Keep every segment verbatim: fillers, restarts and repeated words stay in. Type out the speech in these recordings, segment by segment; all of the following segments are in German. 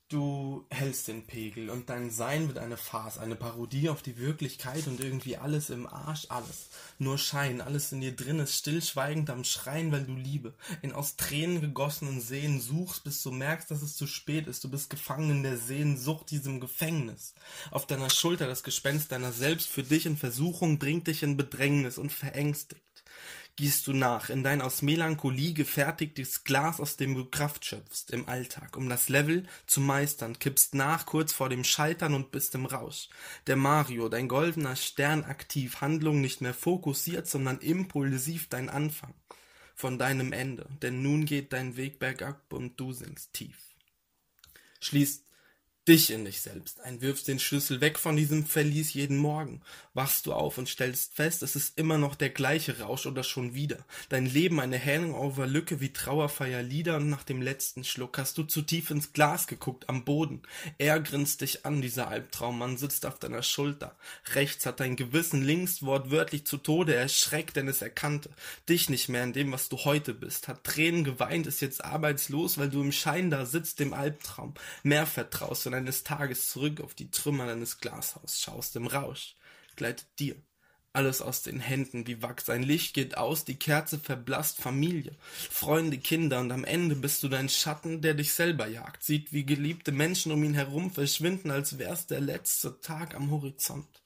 Du hältst den Pegel und dein Sein wird eine Farce, eine Parodie auf die Wirklichkeit und irgendwie alles im Arsch, alles. Nur Schein, alles in dir drin ist stillschweigend am Schreien, weil du Liebe in aus Tränen gegossenen Seen suchst, bis du merkst, dass es zu spät ist. Du bist gefangen in der Sehnsucht, diesem Gefängnis. Auf deiner Schulter das Gespenst deiner selbst für dich in Versuchung bringt dich in Bedrängnis und verängstigt. Gießt du nach in dein aus Melancholie gefertigtes Glas, aus dem du Kraft schöpfst im Alltag, um das Level zu meistern, kippst nach kurz vor dem Scheitern und bist im Rausch. Der Mario, dein goldener Stern aktiv, Handlung nicht mehr fokussiert, sondern impulsiv dein Anfang von deinem Ende, denn nun geht dein Weg bergab und du sinkst tief. Schließt dich in dich selbst ein, wirfst den Schlüssel weg von diesem Verlies jeden Morgen, wachst du auf und stellst fest, es ist immer noch der gleiche Rausch oder schon wieder. Dein Leben eine Hangover-Lücke wie Trauerfeierlieder und nach dem letzten Schluck hast du zu tief ins Glas geguckt, am Boden. Er grinst dich an, dieser Albtraummann sitzt auf deiner Schulter. Rechts hat dein Gewissen, links wortwörtlich zu Tode erschreckt, denn es erkannte dich nicht mehr in dem, was du heute bist. Hat Tränen geweint, ist jetzt arbeitslos, weil du im Schein da sitzt, dem Albtraum. Mehr vertraust und eines Tages zurück auf die Trümmer deines Glashaus schaust, im Rausch gleitet dir alles aus den Händen wie Wachs, ein Licht geht aus, die Kerze verblasst, Familie, Freunde, Kinder und am Ende bist du dein Schatten, der dich selber jagt, sieht wie geliebte Menschen um ihn herum verschwinden, als wär's der letzte Tag am Horizont.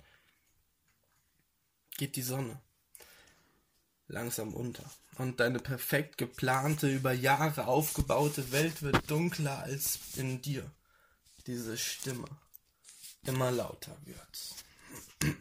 Geht die Sonne langsam unter und deine perfekt geplante, über Jahre aufgebaute Welt wird dunkler, als in dir diese Stimme immer lauter wird.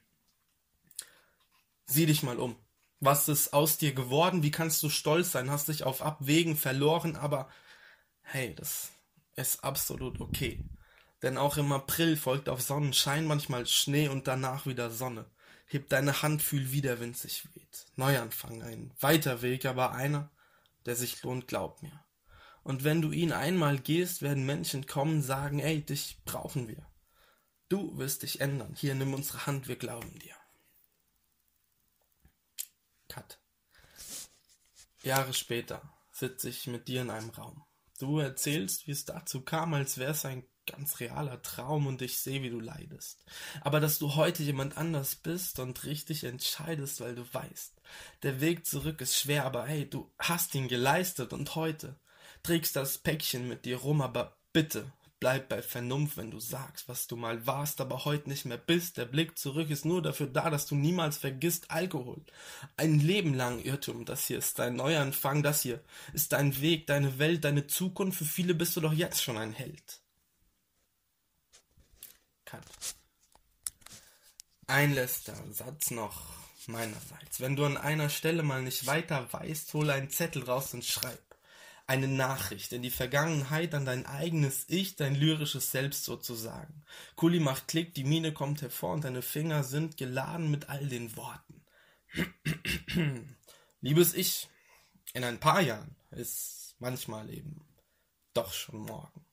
Sieh dich mal um. Was ist aus dir geworden? Wie kannst du stolz sein? Hast dich auf Abwägen verloren, aber hey, das ist absolut okay. Denn auch im April folgt auf Sonnenschein manchmal Schnee und danach wieder Sonne. Heb deine Hand, fühl wie der Wind sich weht. Neuanfang, ein weiter Weg, aber einer, der sich lohnt, glaub mir. Und wenn du ihn einmal gehst, werden Menschen kommen, sagen, ey, dich brauchen wir. Du wirst dich ändern. Hier, nimm unsere Hand, wir glauben dir. Cut. Jahre später sitze ich mit dir in einem Raum. Du erzählst, wie es dazu kam, als wäre es ein ganz realer Traum und ich sehe, wie du leidest. Aber dass du heute jemand anders bist und richtig entscheidest, weil du weißt, der Weg zurück ist schwer, aber hey, du hast ihn geleistet und heute trägst das Päckchen mit dir rum, aber bitte bleib bei Vernunft, wenn du sagst, was du mal warst, aber heute nicht mehr bist. Der Blick zurück ist nur dafür da, dass du niemals vergisst Alkohol. Ein Leben lang Irrtum, das hier ist dein Neuanfang, das hier ist dein Weg, deine Welt, deine Zukunft. Für viele bist du doch jetzt schon ein Held. Cut. Ein letzter Satz noch meinerseits. Wenn du an einer Stelle mal nicht weiter weißt, hol einen Zettel raus und schreib eine Nachricht in die Vergangenheit an dein eigenes Ich, dein lyrisches Selbst sozusagen. Kuli macht Klick, die Mine kommt hervor und deine Finger sind geladen mit all den Worten. Liebes Ich, in ein paar Jahren ist manchmal eben doch schon morgen.